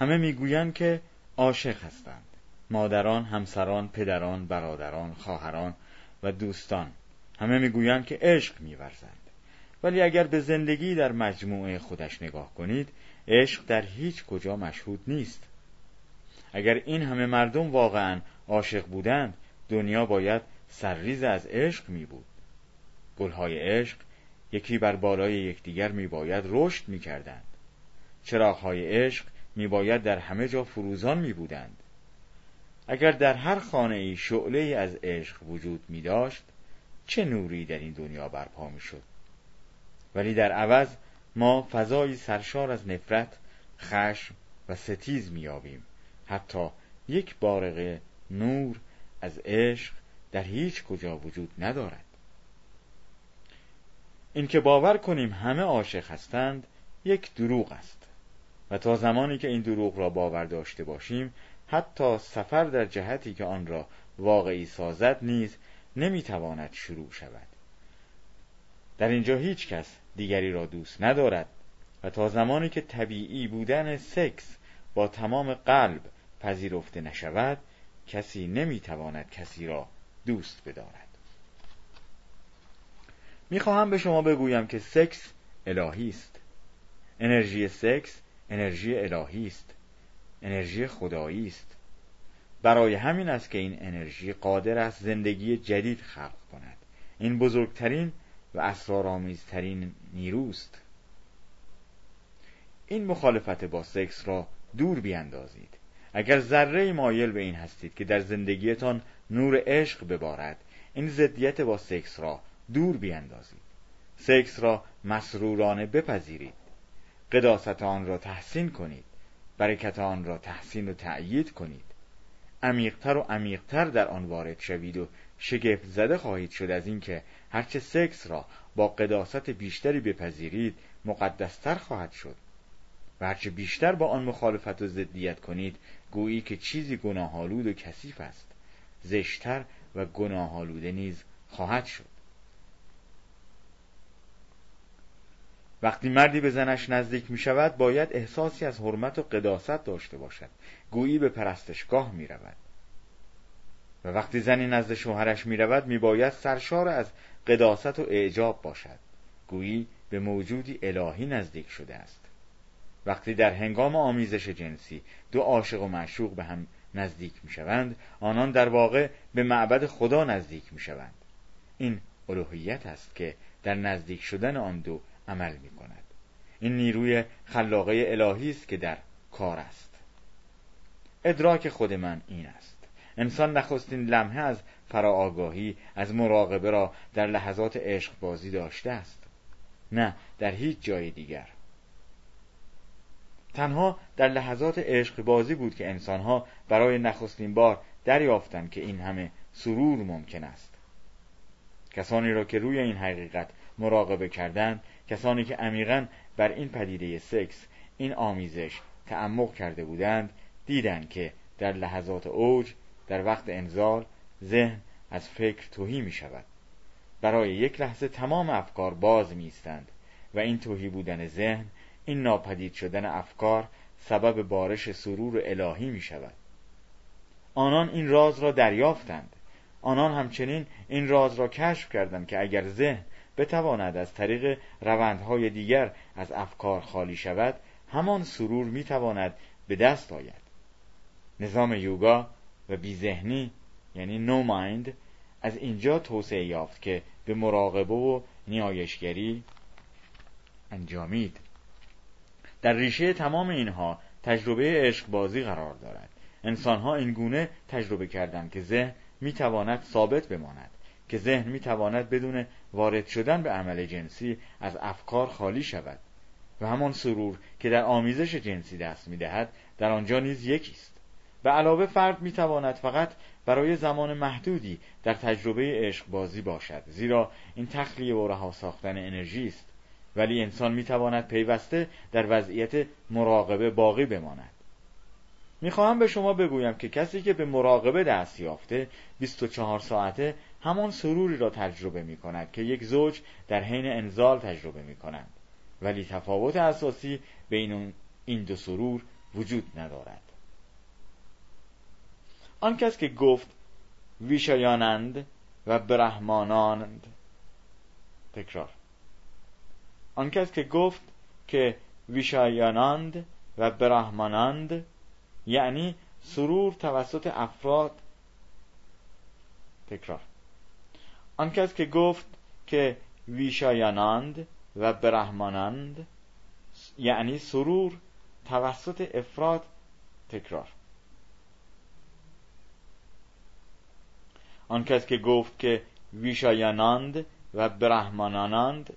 همه میگویند که عاشق هستند. مادران، همسران، پدران، برادران، خواهران و دوستان همه میگویند که عشق می‌ورزند. ولی اگر به زندگی در مجموعه خودش نگاه کنید، عشق در هیچ کجا مشهود نیست. اگر این همه مردم واقعاً عاشق بودند، دنیا باید سرریز از عشق می بود. گلهای عشق یکی بر بالای یکدیگر می باید رشد می کردند. چراغهای عشق می باید در همه جا فروزان می بودند. اگر در هر خانه ای شعله از عشق وجود می داشت، چه نوری در این دنیا برپا می شد؟ ولی در عوض ما فضایی سرشار از نفرت، خشم و ستیز می یابیم. حتی یک بارقه نور از عشق در هیچ کجا وجود ندارد. این که باور کنیم همه عاشق هستند یک دروغ است و تا زمانی که این دروغ را باور داشته باشیم، حتی سفر در جهتی که آن را واقعی سازد نیز نمیتواند شروع شود. در اینجا هیچ کس دیگری را دوست ندارد و تا زمانی که طبیعی بودن سکس با تمام قلب پذیرفته نشود، کسی نمیتواند کسی را دوست بدارد. میخواهم به شما بگویم که سکس الهی است. انرژی سکس انرژی الهی است. انرژی خدایی است. برای همین است که این انرژی قادر است زندگی جدید خلق کند. این بزرگترین و اسرارآمیزترین نیروست. این مخالفت با سکس را دور بیاندازید. اگر ذره مایل به این هستید که در زندگیتان نور عشق ببارد، این ضدیت با سکس را دور بیاندازید. سکس را مسرورانه بپذیرید. قداست آن را تحسین کنید. برکت آن را تحسین و تأیید کنید. عمیق‌تر و عمیق‌تر در آن وارد شوید و شگفت زده خواهید شد از اینکه هرچه سکس را با قداست بیشتری بپذیرید، مقدستر خواهد شد. و هرچه بیشتر با آن مخالفت و ضدیت کنید، گویی که چیزی گناه‌آلود و کثیف است. زشتر و گناه‌آلوده نیز خواهد شد. وقتی مردی به زنش نزدیک می شود، باید احساسی از حرمت و قداست داشته باشد. گویی به پرستشگاه می رود. و وقتی زنی نزد شوهرش می رود، می باید سرشار از قداست و اعجاب باشد. گویی به موجودی الهی نزدیک شده است. وقتی در هنگام آمیزش جنسی دو عاشق و معشوق به هم نزدیک می شوند، آنان در واقع به معبد خدا نزدیک می شوند. این الوهیت است که در نزدیک شدن آن دو عمل می کند. این نیروی خلاقه الهی است که در کار است. ادراک خود من این است: انسان نخستین لمحه از فراآگاهی، از مراقبه را در لحظات عشق بازی داشته است، نه در هیچ جای دیگر. تنها در لحظات عشق بازی بود که انسانها برای نخستین بار دریافتند که این همه سرور ممکن است. کسانی را که روی این حقیقت مراقبه کردند، کسانی که عمیقاً بر این پدیده سکس، این آمیزش تعمق کرده بودند، دیدند که در لحظات اوج، در وقت انزال، ذهن از فکر تهی می شود. برای یک لحظه تمام افکار باز می ایستند و این تهی بودن ذهن، این ناپدید شدن افکار سبب بارش سرور الهی می شود. آنان این راز را دریافتند. آنان همچنین این راز را کشف کردند که اگر ذهن بتواند از طریق روندهای دیگر از افکار خالی شود، همان سرور میتواند به دست آید. نظام یوگا و بی‌ذهنی یعنی نو مایند از اینجا توسعه یافت که به مراقبه و نیایشگری انجامید. در ریشه تمام اینها تجربه عشق بازی قرار دارد. انسانها این گونه تجربه کردند که ذهن میتواند ثابت بماند، که ذهن میتواند بدون وارد شدن به عمل جنسی از افکار خالی شود و همان سرور که در آمیزش جنسی دست میدهد در آنجا نیز یکی است. به علاوه فرد میتواند فقط برای زمان محدودی در تجربه عشق بازی باشد، زیرا این تخلیه و رها ساختن انرژی است، ولی انسان میتواند پیوسته در وضعیت مراقبه باقی بماند. میخواهم به شما بگویم که کسی که به مراقبه دست یافته 24 ساعته همان سروری را تجربه میکند که یک زوج در حین انزال تجربه میکنند، ولی تفاوت اساسی بین این دو سرور وجود ندارد. آن کس که گفت ویشایانند و برهمانانند، تکرار، آن کس که گفت که ویشایانند و برهمانند یعنی سرور توسط افراد، تکرار، آن کس که گفت که ویشایانند و برهمانند یعنی سرور توسط افراد، تکرار، آن کس که گفت که ویشایانند و برهمانانند،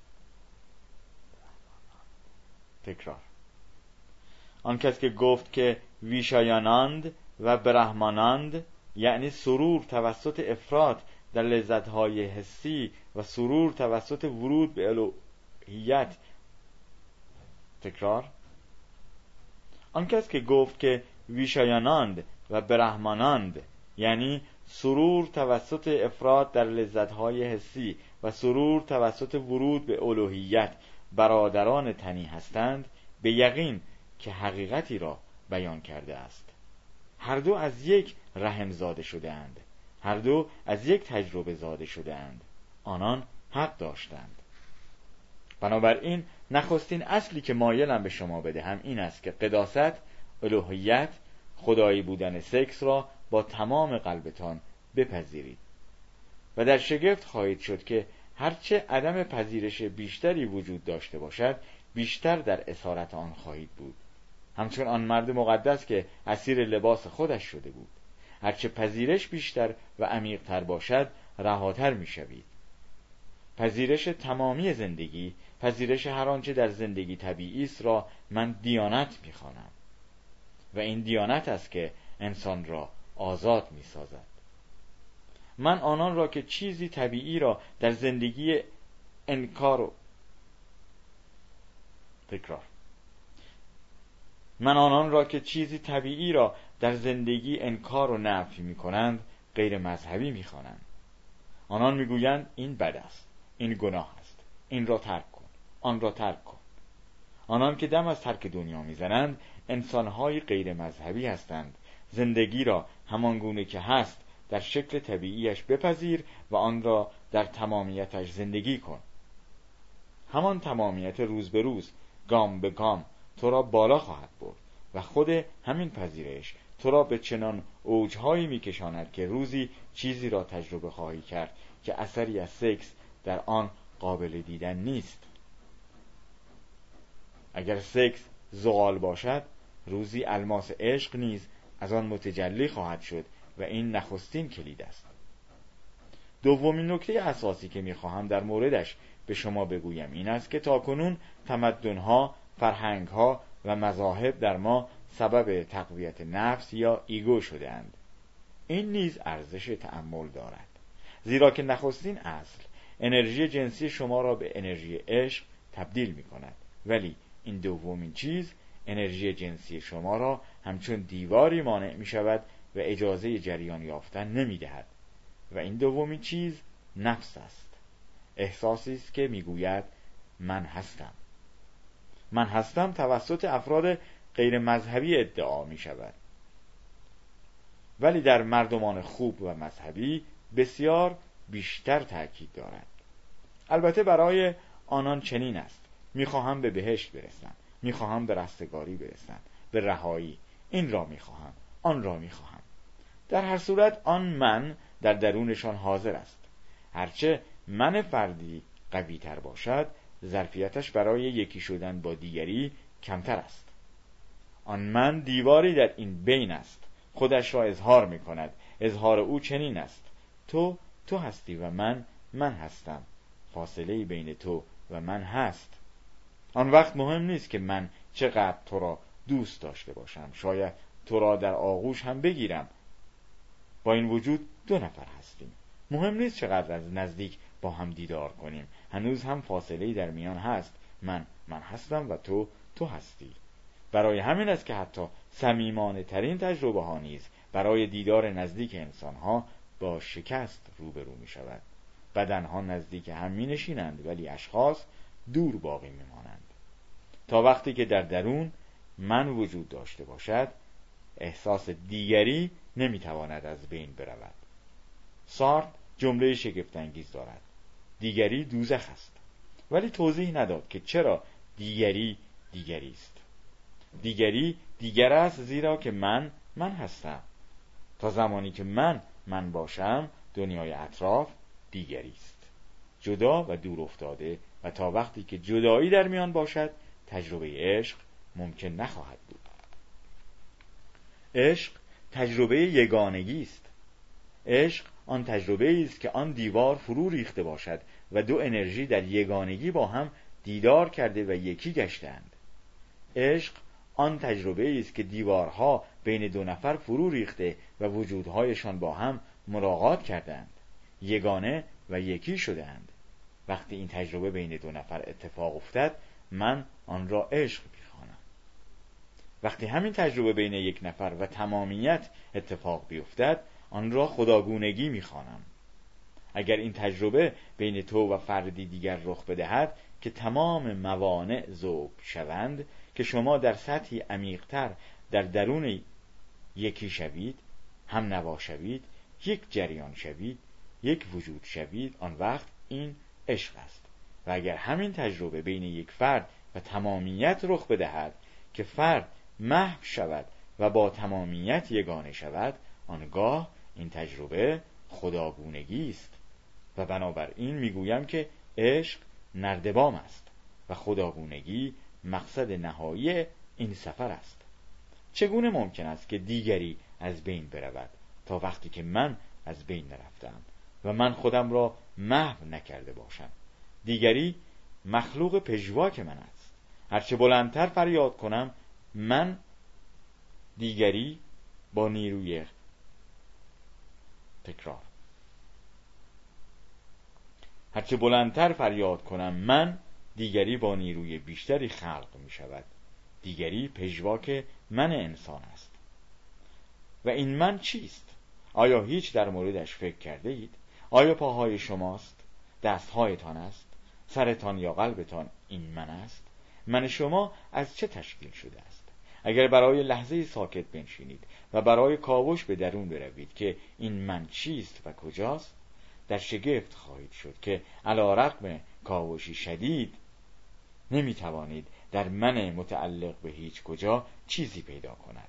تکرار، آن کس که گفت که ویشایانند و برهمانند یعنی سرور توسط افراد در لذت‌های حسی و سرور توسط ورود به الوهیت، تکرار، آن کس که گفت که ویشایانند و برهمانند یعنی سرور توسط افراد در لذت‌های حسی و سرور توسط ورود به الوهیت برادران تنی هستند، به یقین که حقیقتی را بیان کرده است. هر دو از یک رحم زاده شده اند، هر دو از یک تجربه زاده شده اند، آنان حق داشتند. بنابراین نخستین اصلی که مایلم به شما بدهم این است که قداست، الوهیت، خدایی بودن سکس را با تمام قلبتان بپذیرید و در شگفت خواهید شد که هرچه عدم پذیرش بیشتری وجود داشته باشد، بیشتر در اسارت آن خواهید بود، همچون آن مرد مقدس که اسیر لباس خودش شده بود. هرچه پذیرش بیشتر و عمیق‌تر باشد، رهاتر می‌شوید. پذیرش تمامی زندگی، پذیرش هر آنچه در زندگی طبیعی است را من دیانت می‌خوانم و این دیانت است که انسان را آزاد می‌سازد. من آنان را که چیزی طبیعی را در زندگی انکار من آنان را که چیزی طبیعی را در زندگی انکار و نفی می‌کنند غیر مذهبی می‌خوانند. آنان می‌گویند این بد است، این گناه است، این را ترک کن، آن را ترک کن. آنان که دم از ترک دنیا می‌زنند انسان‌های غیر مذهبی هستند. زندگی را همان گونه که هست در شکل طبیعیش بپذیر و آن را در تمامیتش زندگی کن. همان تمامیت روز به روز، گام به گام تو را بالا خواهد برد و خود همین پذیرش تو را به چنان اوجهایی میکشاند که روزی چیزی را تجربه خواهی کرد که اثری از سکس در آن قابل دیدن نیست. اگر سکس زغال باشد، روزی الماس عشق نیز از آن متجلی خواهد شد و این نخستین کلید است. دومین نکته اساسی که میخواهم در موردش به شما بگویم این است که تاکنون تمدن‌ها، فرهنگ‌ها و مذاهب در ما سبب تقویت نفس یا ایگو شده‌اند. این نیز ارزش تأمل دارد، زیرا که نخستین اصل انرژی جنسی شما را به انرژی عشق تبدیل می‌کند، ولی این دومین چیز انرژی جنسی شما را همچون دیواری مانع می‌شود و اجازه جریان یافتن نمی‌دهد و این دومین چیز نفس است. احساسی است که میگوید من هستم. من هستم توسط افراد غیر مذهبی ادعا می شود، ولی در مردمان خوب و مذهبی بسیار بیشتر تأکید دارد. البته برای آنان چنین است: میخواهم به بهشت برسم، میخواهم به رستگاری برسم، به رهایی، این را میخواهم، آن را میخواهم. در هر صورت آن من در درونشان حاضر است. هرچه من فردی قوی تر باشد، ظرفیتش برای یکی شدن با دیگری کمتر است. آن من دیواری در این بین است، خودش را اظهار می کند. اظهار او چنین است: تو هستی و من هستم. فاصله بین تو و من هست. آن وقت مهم نیست که من چقدر تو را دوست داشته باشم، شاید تو را در آغوش هم بگیرم. با این وجود دو نفر هستیم. مهم نیست چقدر از نزدیک با هم دیدار کنیم، هنوز هم فاصله‌ای در میان هست. من هستم و تو هستی. برای همین است که حتی صمیمانه ترین تجربه ها نیز برای دیدار نزدیک انسان ها با شکست روبرو می شود. بدن ها نزدیک هم می نشینند ولی اشخاص دور باقی می مانند، تا وقتی که در درون من وجود داشته باشد، احساس دیگری نمیتواند از بین برود. سارتر جمله شگفت‌انگیز دارد: دیگری دوزخ است. ولی توضیح نداد که چرا دیگری است. دیگری دیگر است زیرا که من هستم. تا زمانی که من باشم، دنیای اطراف دیگری است، جدا و دور افتاده، و تا وقتی که جدایی در میان باشد، تجربه عشق ممکن نخواهد بود. عشق تجربه یگانگی است. عشق آن تجربه است که آن دیوار فرو ریخته باشد و دو انرژی در یگانگی با هم دیدار کرده و یکی گشتند. عشق آن تجربه است که دیوارها بین دو نفر فرو ریخته و وجودهایشان با هم ملاقات کردند، یگانه و یکی شدند. وقتی این تجربه بین دو نفر اتفاق افتد، من آن را عشق می‌خوانم. وقتی همین تجربه بین یک نفر و تمامیت اتفاق بیفتد، آن را خداگونگی می‌خوانم. اگر این تجربه بین تو و فردی دیگر رخ بدهد که تمام موانع ذوب شوند، که شما در سطحی عمیق‌تر در درون یکی شوید، هم نوا شوید، یک جریان شوید، یک وجود شوید، آن وقت این عشق است. و اگر همین تجربه بین یک فرد و تمامیت رخ بدهد که فرد محو شود و با تمامیت یگانه شود، آنگاه این تجربه خداگونگی است. و بنابراین میگویم که عشق نردبان است و خداگونگی مقصد نهایی این سفر است. چگونه ممکن است که دیگری از بین برود تا وقتی که من از بین نرفتم و من خودم را محو نکرده باشم؟ دیگری مخلوق پژواک من است. هرچه بلندتر فریاد کنم من، دیگری با نیروی تکرار، هرچه بلندتر فریاد کنم من، دیگری با نیروی بیشتری خلق می شود. دیگری پژواک من انسان است. و این من چیست؟ آیا هیچ در موردش فکر کرده اید؟ آیا پاهای شماست؟ دستهایتان است؟ سرتان یا قلبتان این من است؟ من شما از چه تشکیل شده است؟ اگر برای لحظه ساکت بنشینید و برای کاوش به درون بروید که این من چیست و کجاست، در شگفت خواهید شد که علی رغم کاوشی شدید نمیتوانید در من متعلق به هیچ کجا چیزی پیدا کند.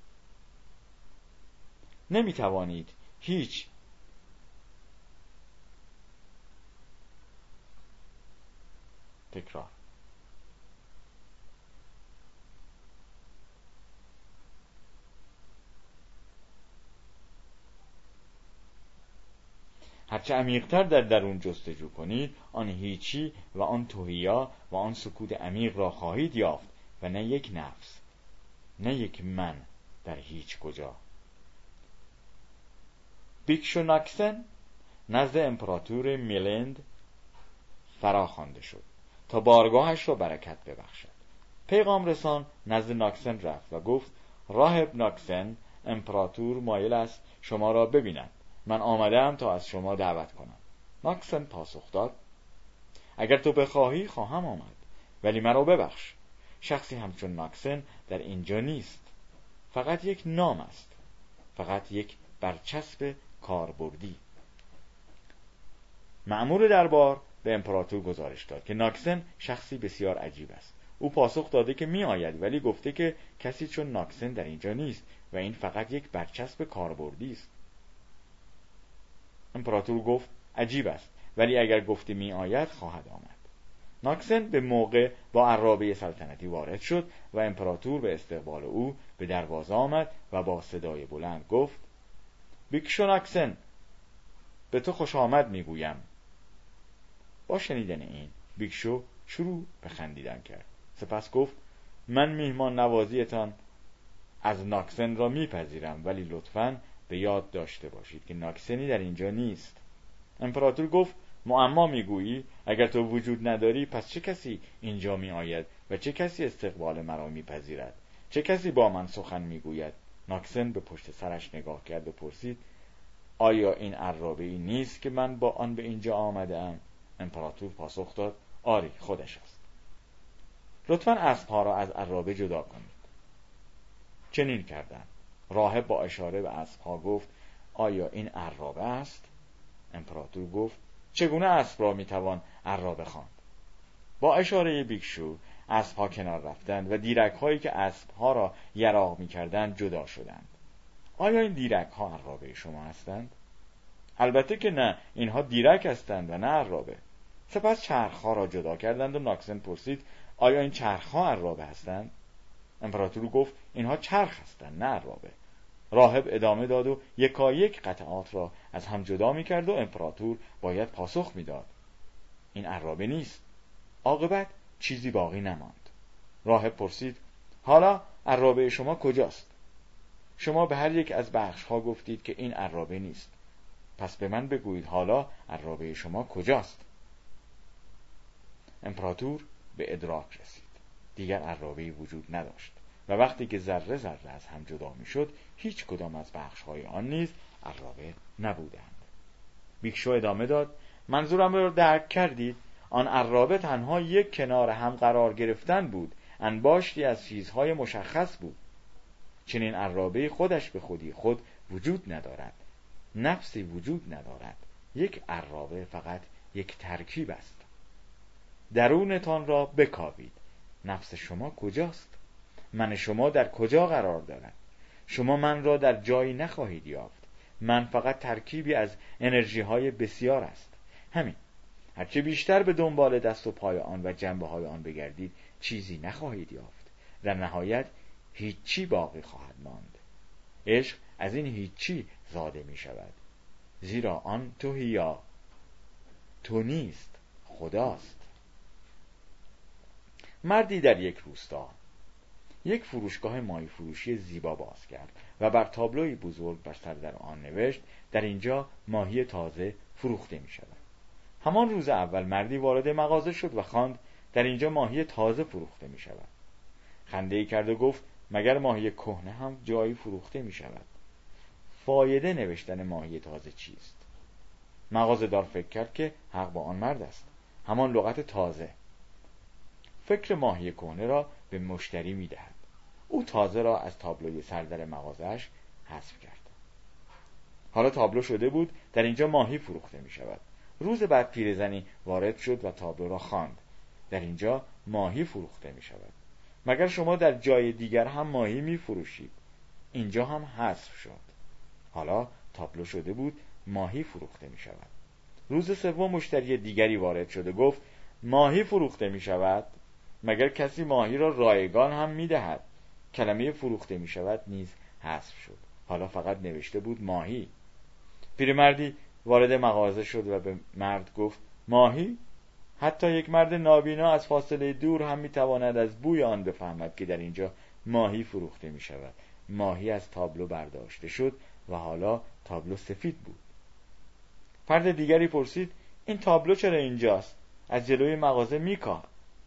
نمیتوانید هیچ تکرار هرچه عمیق‌تر در درون جستجو کنید، آن هیچی و آن تهیا و آن سکوت عمیق را خواهید یافت و نه یک نفس، نه یک من در هیچ کجا. بیکشو ناکسن نزد امپراتور میلند فراخوانده شد تا بارگاهش را برکت ببخشد. پیغام رسان نزد ناکسن رفت و گفت: راهب ناکسن، امپراتور مایل است شما را ببیند. من آمدم تا از شما دعوت کنم. ناکسن پاسخ داد: اگر تو بخواهی خواهم آمد، ولی مرا ببخش. شخصی همچون ناکسن در اینجا نیست. فقط یک نام است، فقط یک برچسب کاربردی. مأمور دربار به امپراتور گزارش داد که ناکسن شخصی بسیار عجیب است. او پاسخ داده که می آید، ولی گفته که کسی چون ناکسن در اینجا نیست و این فقط یک برچسب کاربردی است. امپراتور گفت: عجیب است، ولی اگر گفته می آید خواهد آمد. ناکسن به موقع با عرابه سلطنتی وارد شد و امپراتور به استقبال او به دروازه آمد و با صدای بلند گفت: بیکشو ناکسن، به تو خوش آمد میگویم. با شنیدن این، بیکشو شروع به خندیدن کرد. سپس گفت: من میهمان نوازیتان از ناکسن را میپذیرم، ولی لطفاً به یاد داشته باشید که ناکسنی در اینجا نیست. امپراتور گفت: معما میگویی؟ اگر تو وجود نداری، پس چه کسی اینجا می آید و چه کسی استقبال مرا میپذیرد؟ چه کسی با من سخن میگوید؟ ناکسن به پشت سرش نگاه کرد و پرسید: آیا این عرابه‌ای نیست که من با آن به اینجا آمدم؟ امپراتور پاسخ داد: آری، خودش است. لطفاً اسب‌ها را از عرابه جدا کنید. چنین کردند. راهب با اشاره به اسبها گفت آیا این عرابه است؟ امپراتور گفت چگونه اسب را میتوان عرابه خواند؟ با اشاره بیکشو اسبها کنار رفتند و دیرک‌هایی که اسبها را یراق می‌کردند جدا شدند. آیا این دیرک‌ها عرابه شما هستند؟ البته که نه، اینها دیرک هستند و نه عرابه. سپس چرخ‌ها را جدا کردند و ناکسن پرسید آیا این چرخ‌ها عرابه هستند؟ امپراتور گفت اینها چرخ هستند نه عرابه. راهب ادامه داد و یکایک قطعات را از هم جدا می‌کرد و امپراتور باید پاسخ می‌داد. این عرابه نیست. عاقبت چیزی باقی نماند. راهب پرسید حالا عرابه شما کجاست؟ شما به هر یک از بخش‌ها گفتید که این عرابه نیست. پس به من بگویید حالا عرابه شما کجاست؟ امپراتور به ادراک رسید. دیگر عرابه‌ای وجود نداشت و وقتی که ذره ذره از هم جدا می‌شد هیچ کدام از بخش‌های آن نیز عرابه نبودند. بیکشو ادامه داد منظورم را درک کردید؟ آن عرابه تنها یک کنار هم قرار گرفتن بود، انباشتی از چیزهای مشخص بود. چنین عرابه خودش به خودی خود وجود ندارد، نفسی وجود ندارد. یک عرابه فقط یک ترکیب است. درونتان را بکاوید. نفس شما کجاست؟ من شما در کجا قرار دارد؟ شما من را در جایی نخواهید یافت. من فقط ترکیبی از انرژی های بسیار است. همین. هرچه بیشتر به دنبال دست و پای آن و جنبه های آن بگردید چیزی نخواهید یافت. در نهایت هیچی باقی خواهد ماند. عشق از این هیچی زاده می شود. زیرا آن توهیا تو نیست، خداست. مردی در یک روستا یک فروشگاه ماهی فروشی زیبا باز کرد و بر تابلوی بزرگ بر سر در آن نوشت در اینجا ماهی تازه فروخته می شود. همان روز اول مردی وارد مغازه شد و خواند در اینجا ماهی تازه فروخته می شود. خنده‌ای کرد و گفت مگر ماهی کهنه هم جایی فروخته می شود؟ فایده نوشتن ماهی تازه چیست؟ مغازه‌دار فکر کرد که حق با آن مرد است. همان لغت تازه. فکر ماهی کهنه را به مشتری می دهد. او تازه را از تابلوی سردر مغازه‌اش حذف کرد. حالا تابلو شده بود در اینجا ماهی فروخته می شود. روز بعد پیرزنی وارد شد و تابلو را خواند در اینجا ماهی فروخته می شود. مگر شما در جای دیگر هم ماهی می فروشید؟ اینجا هم حذف شد. حالا تابلو شده بود ماهی فروخته می شود. روز سوم مشتری دیگری وارد شد و گفت ماهی فروخته می شود؟ مگر کسی ماهی را رایگان هم می دهد؟ کلمه فروخته می شود نیز حذف شد. حالا فقط نوشته بود ماهی. پیرمردی وارد مغازه شد و به مرد گفت ماهی؟ حتی یک مرد نابینا از فاصله دور هم می تواند از بوی آن بفهمد که در اینجا ماهی فروخته می شود. ماهی از تابلو برداشته شد و حالا تابلو سفید بود. فرد دیگری پرسید این تابلو چرا اینجاست؟ از جلوی مغازه میکاه.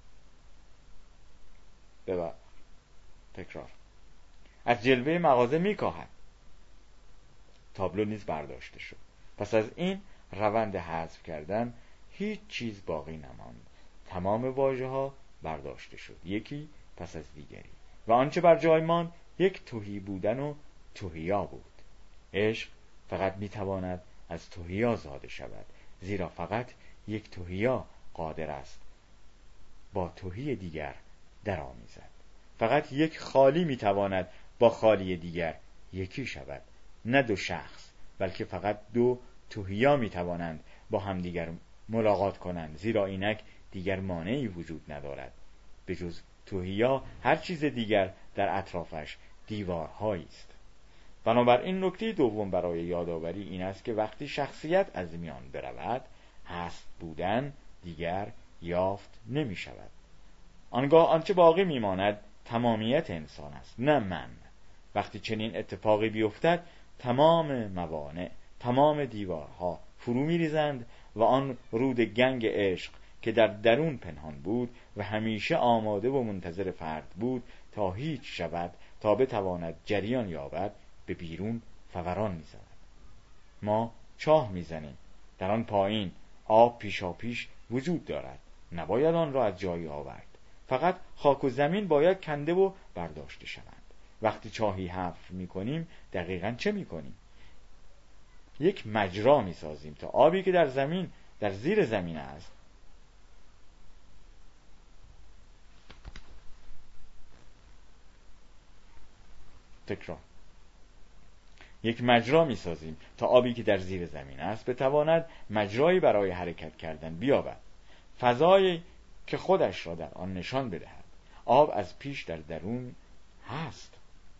تکرار. از جلوه مغازه میکاهد. تابلو نیز برداشته شد. پس از این روند حذف کردن هیچ چیز باقی نماند. تمام واژه‌ها برداشته شد، یکی پس از دیگری، و آنچه بر جای ماند یک تهی بودن و تهیا بود. عشق فقط میتواند از تهیا زاده شود، زیرا فقط یک تهیا قادر است با تهی دیگر درآمیزد. فقط یک خالی میتواند با خالی دیگر یکی شود. نه دو شخص، بلکه فقط دو تهیا میتوانند با همدیگر ملاقات کنند، زیرا اینک دیگر مانعی وجود ندارد. به جز تهیا هر چیز دیگر در اطرافش دیوارهایی است. بنابراین نکته دوم برای یادآوری این است که وقتی شخصیت از میان برود، هست بودن دیگر یافت نمی شود. آنگاه آنچه باقی میماند تمامیت انسان است، نه من. وقتی چنین اتفاقی بیفتد تمام موانع، تمام دیوارها فرو می‌ریزند و آن رود گنگ عشق که در درون پنهان بود و همیشه آماده و منتظر فرد بود تا هیچ شود، تا بتواند جریان یابد، به بیرون فوران می‌زند. ما چاه می‌زنیم، در آن پایین آب پیشاپیش وجود دارد، نباید آن را از جایی آورد. فقط خاک و زمین باید کنده و برداشته شوند. وقتی چاهی حفر میکنیم دقیقاً چه میکنیم؟ یک مجرا میسازیم تا آبی که در زیر زمین است تکرار یک مجرا میسازیم تا آبی که در زیر زمین است بتواند مجرایی برای حرکت کردن بیابد، فضایی که خودش را در آن نشان بدهد. آب از پیش در درون هست،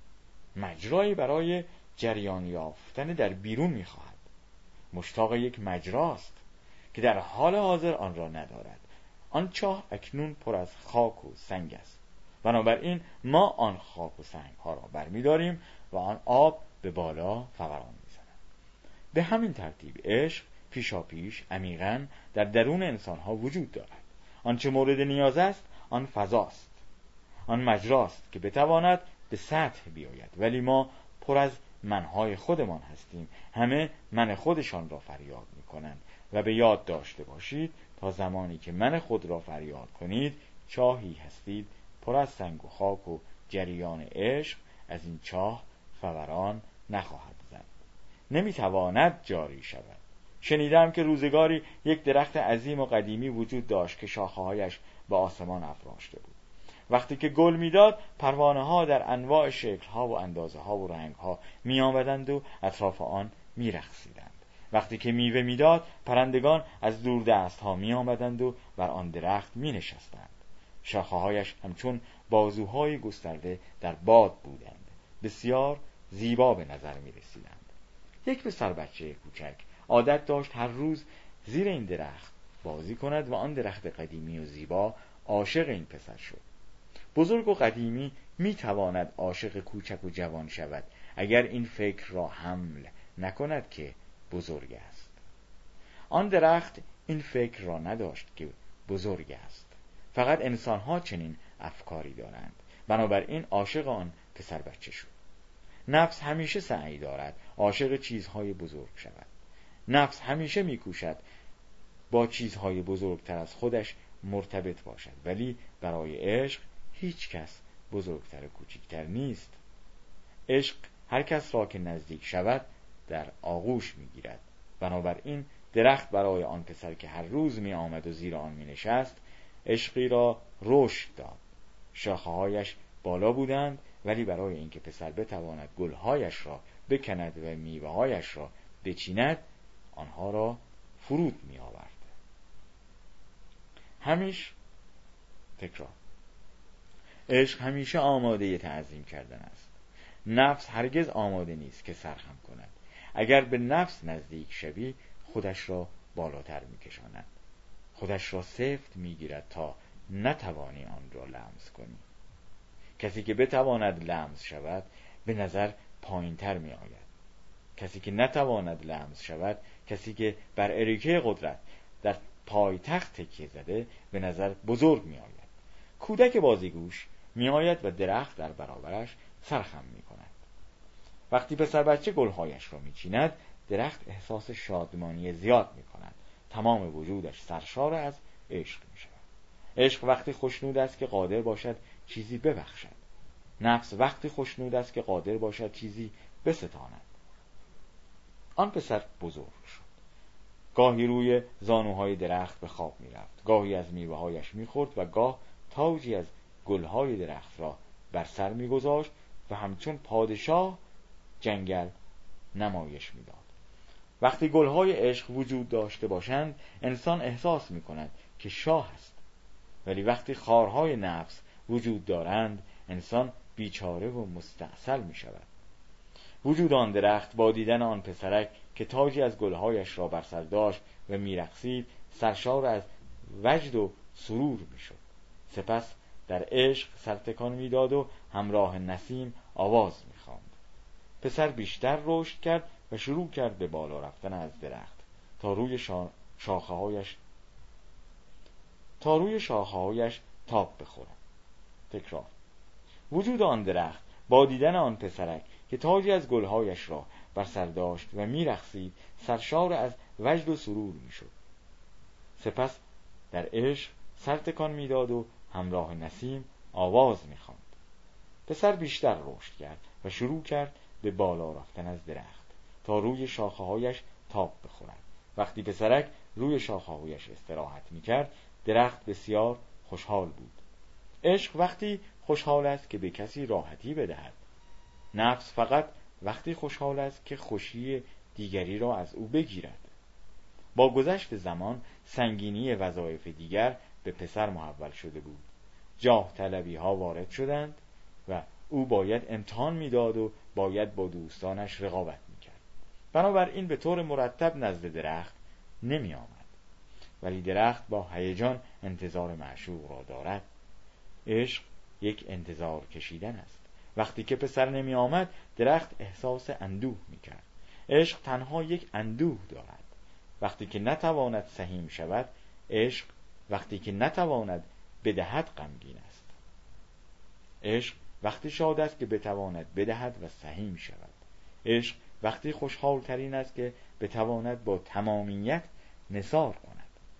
مجرایی برای جریان یافتن در بیرون میخواهد، مشتاق یک مجراست که در حال حاضر آن را ندارد. آن چاه اکنون پر از خاک و سنگ است، بنابراین ما آن خاک و سنگ ها را برمیداریم و آن آب به بالا فوران میزند. به همین ترتیب عشق پیشاپیش عمیقاً در درون انسان ها وجود دارد. آنچه مورد نیاز است آن فضاست، آن مجراست که بتواند به سطح بیاید، ولی ما پر از منهای خودمان هستیم. همه من خودشان را فریاد میکنند و به یاد داشته باشید تا زمانی که من خود را فریاد کنید چاهی هستید پر از سنگ و خاک و جریان عشق از این چاه فوران نخواهد زد، نمیتواند جاری شود. شنیدم که روزگاری یک درخت عظیم و قدیمی وجود داشت که شاخه‌هایش به آسمان افراشته بود. وقتی که گل میداد پروانه ها در انواع شکل ها و اندازه ها و رنگ ها می آمدند و اطراف آن می رقصیدند. وقتی که میوه میداد پرندگان از دور دست ها می آمدند و بر آن درخت می نشستند. شاخه هایش همچون بازوهای گسترده در باد بودند، بسیار زیبا به نظر می رسیدند. یک پسر بچه کوچک عادت داشت هر روز زیر این درخت بازی کند و آن درخت قدیمی و زیبا عاشق این پسر شد. بزرگ و قدیمی می تواند عاشق کوچک و جوان شود اگر این فکر را حمل نکند که بزرگ است. آن درخت این فکر را نداشت که بزرگ است. فقط انسان‌ها چنین افکاری دارند، بنابراین عاشق آن پسر بچه شد. نفس همیشه سعی دارد عاشق چیزهای بزرگ شود. نفس همیشه میکوشد با چیزهای بزرگتر از خودش مرتبط باشد، ولی برای عشق هیچ کس بزرگتر و کوچکتر نیست. عشق هر کس را که نزدیک شود در آغوش میگیرد. بنابراین درخت برای آن پسر که هر روز می آمد و زیر آن می نشست عشقی را رشد داد. شاخه‌هایش بالا بودند، ولی برای اینکه پسر بتواند گلهایش را بکند و میوه‌هایش را بچیند آنها را فرود می آورد. تکرار عشق همیشه آماده تعظیم کردن است. نفس هرگز آماده نیست که سرخم کند. اگر به نفس نزدیک شوی خودش را بالاتر میکشاند، خودش را سفت میگیرد تا نتوانی آن را لمس کنی. کسی که بتواند لمس شود به نظر پایینتر می آید. کسی که نتواند لمس شود، کسی که بر اریکه قدرت در پایتخت تکیه زده به نظر بزرگ می آید. کودک بازیگوش می آید و درخت در برابرش سرخم می کند. وقتی پسر بچه گلهایش را می چیند درخت احساس شادمانی زیاد می کند. تمام وجودش سرشار از عشق می شود. عشق وقتی خوشنود است که قادر باشد چیزی ببخشد. نفس وقتی خوشنود است که قادر باشد چیزی بستاند. آن پسر بزرگ شد. گاهی روی زانوهای درخت به خواب می رفت، گاهی از میوه‌هایش می خورد و گاه تاجی از گلهای درخت را بر سر می گذاشت و همچون پادشاه جنگل نمایش می داد. وقتی گلهای عشق وجود داشته باشند انسان احساس می کند که شاه است، ولی وقتی خارهای نفس وجود دارند انسان بیچاره و مستعسل می شود. وجود آن درخت با دیدن آن پسرک که تاجی از گلهایش را بر سر داشت و میرقصید سرشار از وجد و سرور می شد. سپس در عشق سرتکان میداد و همراه نسیم آواز می خواند. پسر بیشتر رشد کرد و شروع کرد به بالا رفتن از درخت تا روی شاخه‌هایش تاب بخورد. تکرار وجود آن درخت با دیدن آن پسرک که تاجی از گلهایش را بر سر داشت و میرقصید سرشار از وجد و سرور میشد. سپس در عشق سرتکان میداد و همراه نسیم آواز میخواند. پسر بیشتر رشد کرد و شروع کرد به بالا رفتن از درخت تا روی شاخه‌هایش تاب بخورد. وقتی پسرک روی شاخه‌هایش استراحت می‌کرد، درخت بسیار خوشحال بود. عشق وقتی خوشحال است که به کسی راحتی بدهد. نفس فقط وقتی خوشحال است که خوشی دیگری را از او بگیرد. با گذشت زمان سنگینی وظایف دیگر به پسر محول شده بود. جاه طلبی ها وارد شدند و او باید امتحان میداد و باید با دوستانش رقابت میکرد. بنابراین به طور مرتب نزد درخت نمی آمد. ولی درخت با هیجان انتظار معشوق را دارد. عشق یک انتظار کشیدن است. وقتی که پسر نمی آمد، درخت احساس اندوه می کرد. عشق تنها یک اندوه دارد. وقتی که نتواند سهیم شود، عشق وقتی که نتواند بدهد غمگین است. عشق وقتی شاد است که بتواند بدهد و سهیم شود. عشق وقتی خوشحال ترین است که بتواند با تمامیت نثار کند.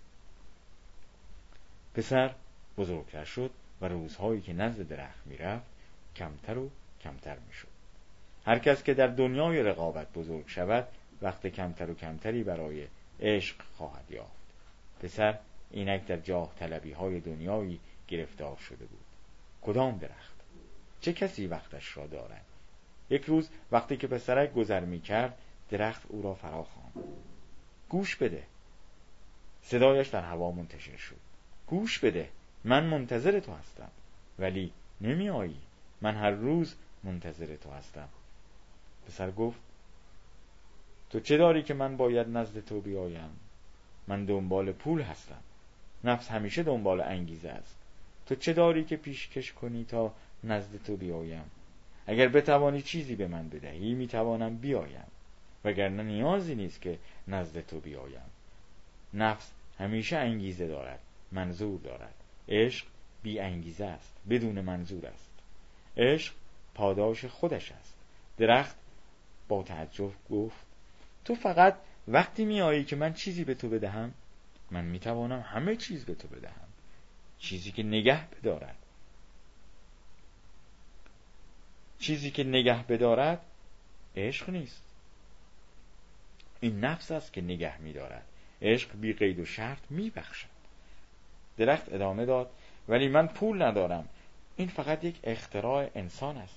پسر بزرگتر شد و روزهایی که نزد درخت می رفت کمتر و کمتر می شد. هر کس که در دنیای رقابت بزرگ شود وقت کمتر و کمتری برای عشق خواهد یافت. پسر اینک در جاه طلبی های دنیایی گرفتار شده بود. کدام درخت؟ چه کسی وقتش را دارد؟ یک روز وقتی که پسرک گذر می کرد، درخت او را فرا خواند. گوش بده. صدایش در هوا منتشر شد. گوش بده، من منتظر تو هستم. ولی نمی آیی. من هر روز منتظر تو هستم. پسر گفت تو چه داری که من باید نزد تو بیایم؟ من دنبال پول هستم. نفس همیشه دنبال انگیزه است. تو چه داری که پیشکش کنی تا نزد تو بیایم؟ اگر بتوانی چیزی به من بدهی میتوانم بیایم، وگرنه نیازی نیست که نزد تو بیایم. نفس همیشه انگیزه دارد، منظور دارد. عشق بی انگیزه است، بدون منظور است. عشق پاداش خودش است. درخت با تعجب گفت تو فقط وقتی میایی که من چیزی به تو بدهم؟ من میتوانم همه چیز به تو بدهم. چیزی که نگه بدارد. چیزی که نگه بدارد عشق نیست. این نفس است که نگه میدارد. عشق بی قید و شرط میبخشد. درخت ادامه داد ولی من پول ندارم. این فقط یک اختراع انسان است.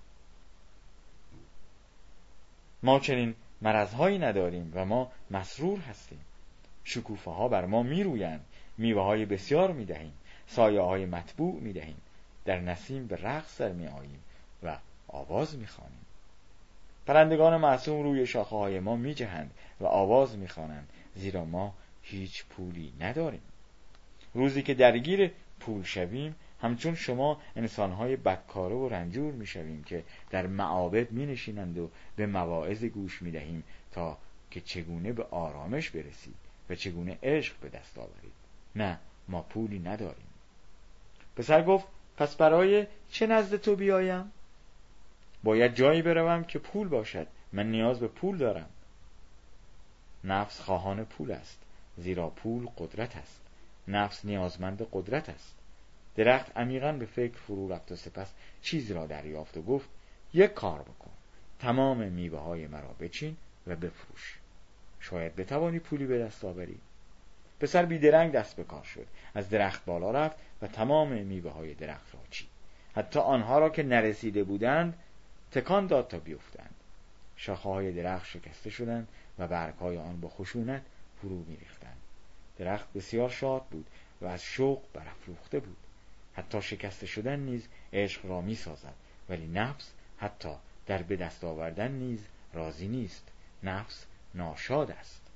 ما چنین مرضهایی نداریم و ما مسرور هستیم. شکوفه ها بر ما میرویند، میوه های بسیار میدهیم، سایه های مطبوع میدهیم، در نسیم به رقص در میآییم و آواز میخوانیم. پرندگان معصوم روی شاخه های ما میجهند و آواز میخوانند، زیرا ما هیچ پولی نداریم. روزی که درگیر پول شویم، همچون شما انسانهای بدکاره و رنجور میشویم که در معابد مینشینند و به مواعظ گوش میدهیم تا که چگونه به آرامش برسید و چگونه عشق به دست آورید. نه، ما پولی نداریم. پسر گفت پس برای چه نزد تو بیایم؟ باید جایی بروم که پول باشد. من نیاز به پول دارم. نفس خواهان پول است، زیرا پول قدرت است. نفس نیازمند قدرت است. درخت عمیقاً به فکر فرو رفت و سپس چیزی را دریافت و گفت یک کار بکن. تمام میوه های مرا بچین و بفروش. شاید بتوانی پولی به دست آوری. پسر بیدرنگ دست به کار شد. از درخت بالا رفت و تمام میوه های درخت را چید. حتی آنها را که نرسیده بودند تکان داد تا بیفتند. شاخه های درخت شکسته شدند و برگ های آن با خشونت فرو می‌ریختند. درخت بسیار شاد بود و از شوق برافروخته بود. حتی شکسته شدن نیز عشق را می‌سازد، ولی نفس حتی در به دست آوردن نیز راضی نیست. نفس ناشاد است.